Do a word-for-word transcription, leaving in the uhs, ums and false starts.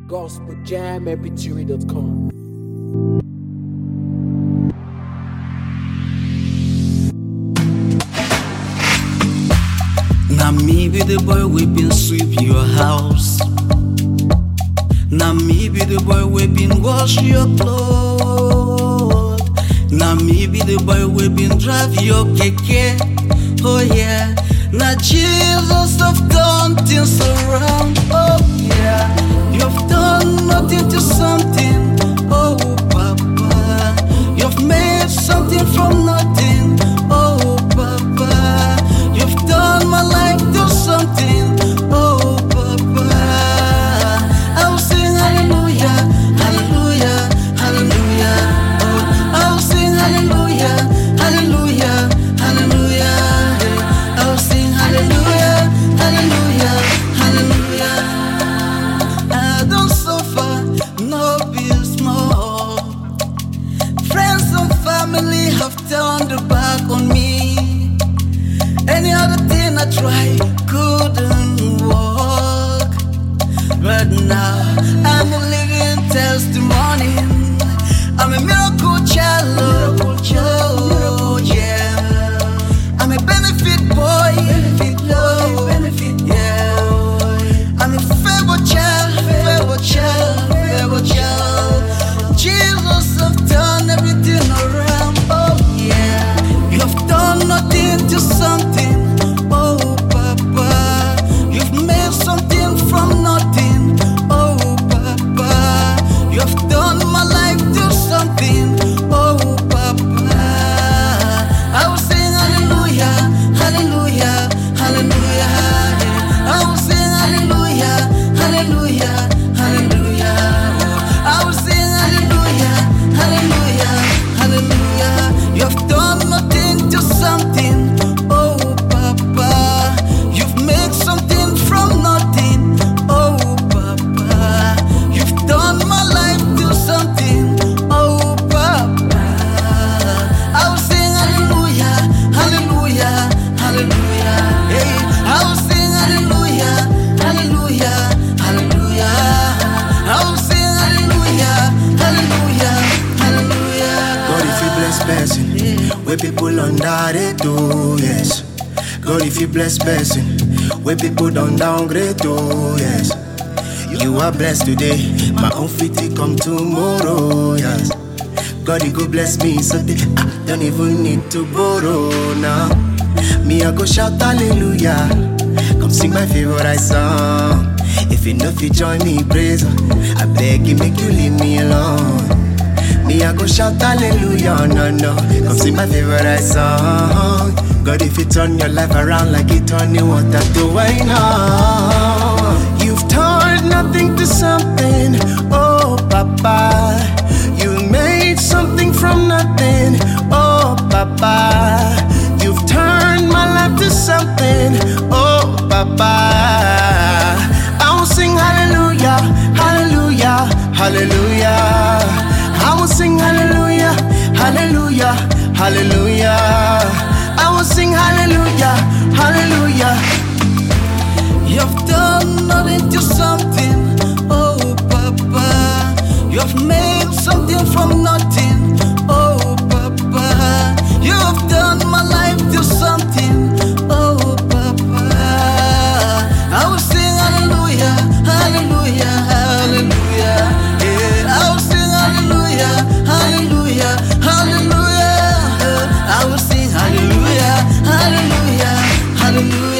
gospel jam m p three dot com. Now me be the boy we been sweep your house. Now me be the boy we been wash your clothes. Now me be the boy we been drive your keke. Oh yeah. Now Jesus have done things around. Oh yeah. You've done nothing to something. Oh Papa. You've made something from nothing. Oh Papa. You've done my life to something. Oh Papa. I will sing hallelujah, hallelujah, hallelujah. Oh, I will sing hallelujah, hallelujah, hallelujah. I will sing hallelujah, hallelujah, hallelujah. I don't suffer, no be small. Friends and family have turned their back on me. Any other thing I tried couldn't work. But now I'm a living testimony. I'm a miracle child. Oh, yeah. I'm a benefit boy. Benefit boy. Benefit, yeah. I'm a favor child. Favor child. Favor child. Jesus have done everything around. Oh, yeah. You have done nothing to something. Oh, Papa. You've made something from nothing. Oh, Papa. You have done my life to something. Oh, Papa. I will sing hallelujah, hallelujah, hallelujah. I will sing hallelujah, hallelujah, hallelujah. I will sing hallelujah, hallelujah, hallelujah. You have done nothing to something. Oh, Papa. You've made something from nothing. Oh, Papa. You've done my life to something. Oh, Papa. I will sing hallelujah, hallelujah, hallelujah. Hey, I will sing hallelujah, hallelujah, hallelujah. I will sing hallelujah, hallelujah, hallelujah. God, if you bless person, where people under it, oh yes. God, if you bless person, where people don't downgrade, oh yes. You are blessed today, my own fit will come tomorrow, yes. God, you go bless me so that I don't even need to borrow now. Me, I go shout hallelujah. Come sing my favorite song. If you know if you join me, praise, I beg you, make you leave me alone. Me, I go shout hallelujah, no, no. Come sing my favorite song. God, if you turn your life around like it turned you want that to wine on. You've turned nothing to something, oh Papa. You made something from nothing, oh Papa. You've turned my life to something, oh Papa. I will sing hallelujah, hallelujah, hallelujah. I will sing hallelujah, hallelujah, hallelujah. I will sing hallelujah, hallelujah. You've done nothing to something. Oh, Papa. You've made something from nothing. Oh, Papa. You've done my life to something. Oh, Papa. I will sing hallelujah, hallelujah, hallelujah. Yeah, I will sing hallelujah, hallelujah, hallelujah. I will sing hallelujah, hallelujah, hallelujah.